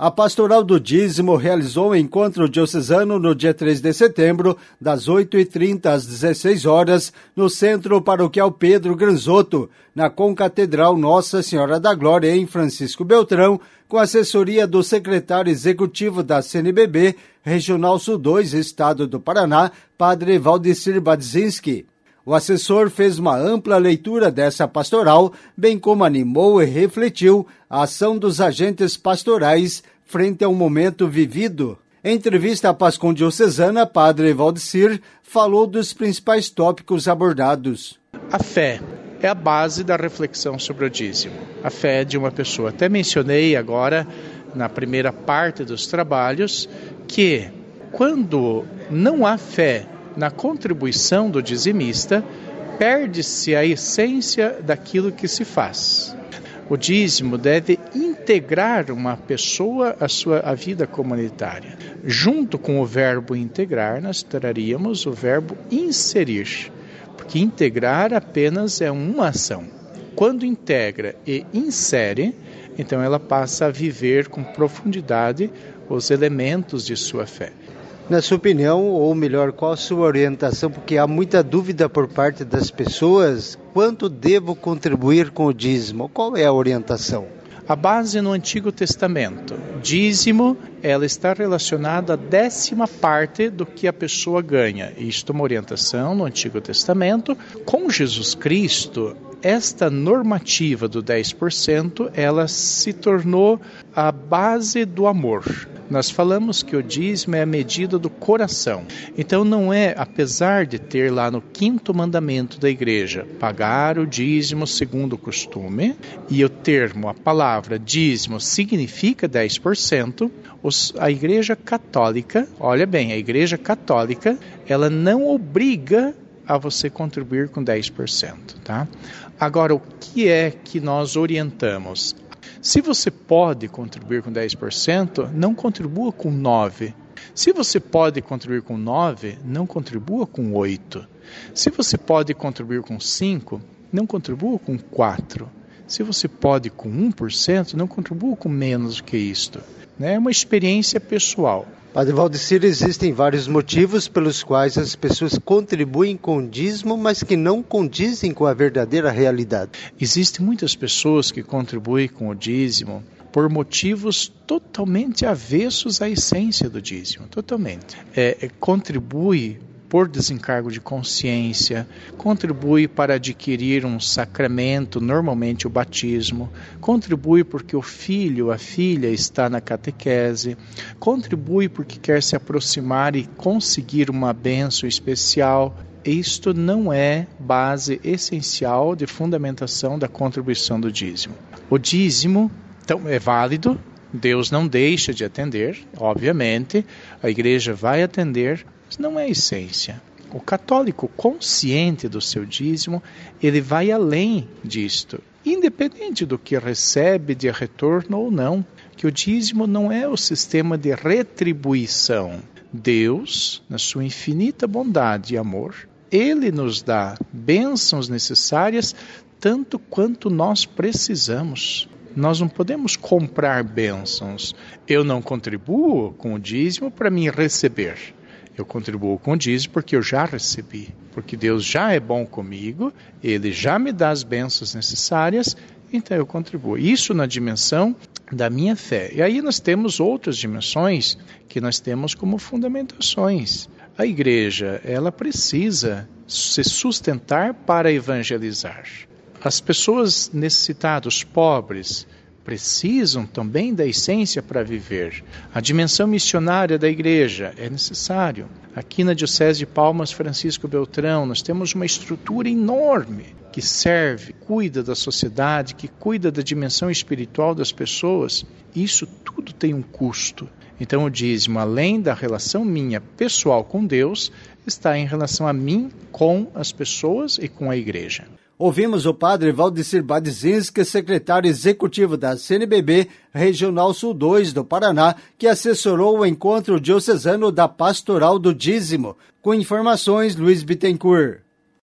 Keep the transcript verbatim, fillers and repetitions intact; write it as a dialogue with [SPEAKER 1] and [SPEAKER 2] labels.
[SPEAKER 1] A Pastoral do Dízimo realizou um encontro diocesano no dia três de setembro, das oito e trinta às dezesseis horas, no Centro Paroquial Pedro Granzotto, na Concatedral Nossa Senhora da Glória, em Francisco Beltrão, com assessoria do secretário executivo da C N B B, Regional Sul dois, Estado do Paraná, Padre Valdecir Badzinski. O assessor fez uma ampla leitura dessa pastoral, bem como animou e refletiu a ação dos agentes pastorais frente a um momento vivido. Em entrevista à Pascom Diocesana, Padre Valdecir falou dos principais tópicos abordados.
[SPEAKER 2] A fé é a base da reflexão sobre o dízimo. A fé de uma pessoa. Até mencionei agora, na primeira parte dos trabalhos, que quando não há fé na contribuição do dizimista, perde-se a essência daquilo que se faz. O dízimo deve integrar uma pessoa à sua à vida comunitária. Junto com o verbo integrar, nós traríamos o verbo inserir, porque integrar apenas é uma ação. Quando integra e insere, então ela passa a viver com profundidade os elementos de sua fé.
[SPEAKER 1] Na sua opinião, ou melhor, qual a sua orientação? Porque há muita dúvida por parte das pessoas, quanto devo contribuir com o dízimo? Qual é a orientação?
[SPEAKER 2] A base no Antigo Testamento. Dízimo, ela está relacionada à décima parte do que a pessoa ganha. Isto é uma orientação no Antigo Testamento. Com Jesus Cristo, esta normativa do dez por cento, ela se tornou a base do amor. Nós falamos que o dízimo é a medida do coração. Então não é, apesar de ter lá no quinto mandamento da igreja, pagar o dízimo segundo o costume, e o termo, a palavra dízimo significa dez por cento, os, a igreja católica, olha bem, a igreja católica, ela não obriga a você contribuir com dez por cento, tá? Agora, o que é que nós orientamos? Se você pode contribuir com dez por cento, não contribua com nove por cento. Se você pode contribuir com nove por cento, não contribua com oito por cento. Se você pode contribuir com cinco por cento, não contribua com quatro por cento. Se você pode com um por cento, não contribua com menos do que isto. É uma experiência pessoal.
[SPEAKER 1] Padre Valdecir, existem vários motivos pelos quais as pessoas contribuem com o dízimo, mas que não condizem com a verdadeira realidade.
[SPEAKER 2] Existem muitas pessoas que contribuem com o dízimo por motivos totalmente avessos à essência do dízimo, totalmente. É, é, contribui por desencargo de consciência, contribui para adquirir um sacramento, normalmente o batismo, contribui porque o filho, a filha está na catequese, contribui porque quer se aproximar e conseguir uma bênção especial. Isto não é base essencial de fundamentação da contribuição do dízimo. O dízimo então, é válido, Deus não deixa de atender, obviamente, a igreja vai atender, não é a essência. O católico consciente do seu dízimo, ele vai além disto, independente do que recebe de retorno ou não, que o dízimo não é o sistema de retribuição. Deus, na sua infinita bondade e amor, Ele nos dá bênçãos necessárias tanto quanto nós precisamos. Nós não podemos comprar bênçãos. Eu não contribuo com o dízimo para me receber. Eu contribuo com o dízimo porque eu já recebi, porque Deus já é bom comigo, Ele já me dá as bênçãos necessárias, então eu contribuo. Isso na dimensão da minha fé. E aí nós temos outras dimensões que nós temos como fundamentações. A igreja, ela precisa se sustentar para evangelizar. As pessoas necessitadas, os pobres, precisam também da essência para viver. A dimensão missionária da igreja é necessário. Aqui na Diocese de Palmas, Francisco Beltrão, nós temos uma estrutura enorme que serve, cuida da sociedade, que cuida da dimensão espiritual das pessoas. Isso tudo tem um custo. Então o dízimo, além da relação minha pessoal com Deus, está em relação a mim com as pessoas e com a igreja.
[SPEAKER 1] Ouvimos o padre Valdecir Badzinski, secretário executivo da C N B B Regional Sul dois do Paraná, que assessorou o encontro diocesano da Pastoral do Dízimo. Com informações, Luiz Bittencourt.